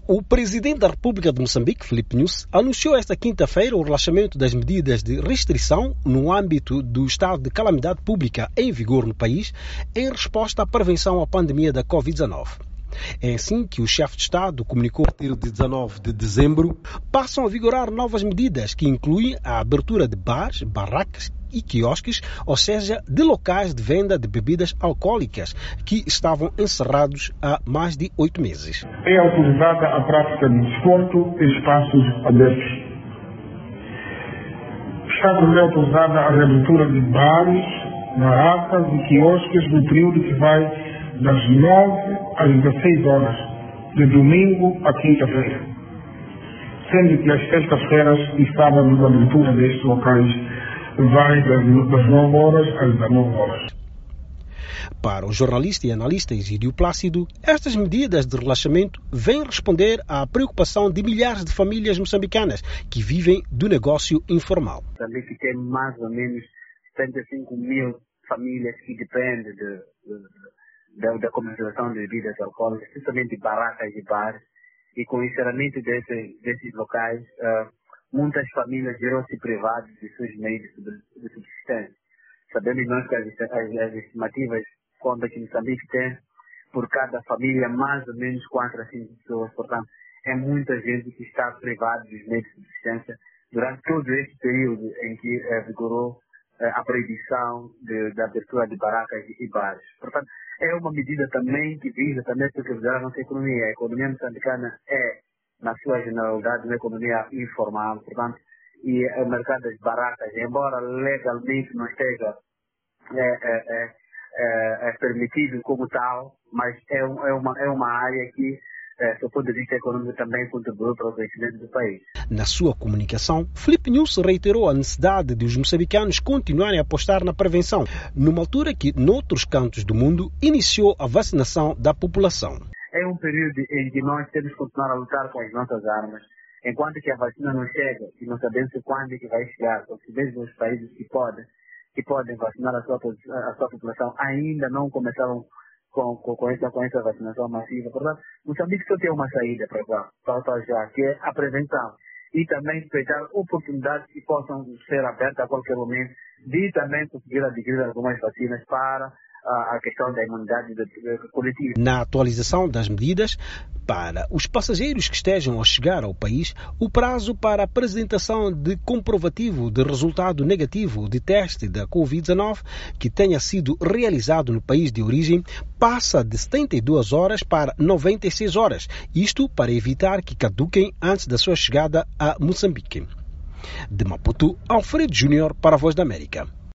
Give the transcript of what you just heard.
O presidente da República de Moçambique, Filipe Nyusi, anunciou esta quinta-feira o relaxamento das medidas de restrição no âmbito do estado de calamidade pública em vigor no país, em resposta à prevenção à pandemia da Covid-19. É assim que o chefe de Estado comunicou que a partir de 19 de dezembro passam a vigorar novas medidas que incluem a abertura de bares, barracas e quiosques, ou seja, de locais de venda de bebidas alcoólicas que estavam encerrados há mais de 8 meses. É autorizada a prática de desporto em espaços abertos. Está também autorizada a reabertura de bares, barracas e quiosques no período que vai das 9 às 16 horas, de domingo a quinta-feira, sendo que às sextas-feiras e sábados a abertura destes locais vai das 9 horas às 19 horas. Para o jornalista e analista Egídio Plácido, estas medidas de relaxamento vêm responder à preocupação de milhares de famílias moçambicanas que vivem do negócio informal. Moçambique tem mais ou menos 75 mil famílias que dependem da comercialização de bebidas alcoólicas, principalmente de barracas e bares, e com o encerramento desses locais, muitas famílias viram-se privadas de seus meios de subsistência. Sabemos nós que as estimativas contam que Moçambique tem, por cada família, mais ou menos 4 a 5 pessoas. Portanto, é muita gente que está privada dos meios de subsistência durante todo este período em que vigorou a proibição da abertura de barracas e bares. Portanto, é uma medida também que visa também preservar a nossa economia. A economia moçambicana é, na sua generalidade, uma economia informal, portanto, e o mercado das barracas, embora legalmente não esteja permitido como tal, mas é uma área que, do ponto de vista econômico, também contribuiu para o crescimento do país. Na sua comunicação, Filipe Nyusi reiterou a necessidade de os moçambicanos continuarem a apostar na prevenção, numa altura que, noutros cantos do mundo, iniciou a vacinação da população. É um período em que nós temos que continuar a lutar com as nossas armas, enquanto que a vacina não chega, e não sabemos quando é que vai chegar, porque mesmo os países que podem vacinar a sua população ainda não começaram com essa vacinação massiva. Portanto, Moçambique só tem uma saída para já, que é a prevenção. E também respeitar oportunidades que possam ser abertas a qualquer momento, de também conseguir adquirir algumas vacinas para a questão da imunidade coletiva. Na atualização das medidas, para os passageiros que estejam a chegar ao país, o prazo para a apresentação de comprovativo de resultado negativo de teste da Covid-19 que tenha sido realizado no país de origem passa de 72 horas para 96 horas, isto para evitar que caduquem antes da sua chegada a Moçambique. De Maputo, Alfredo Júnior para a Voz da América.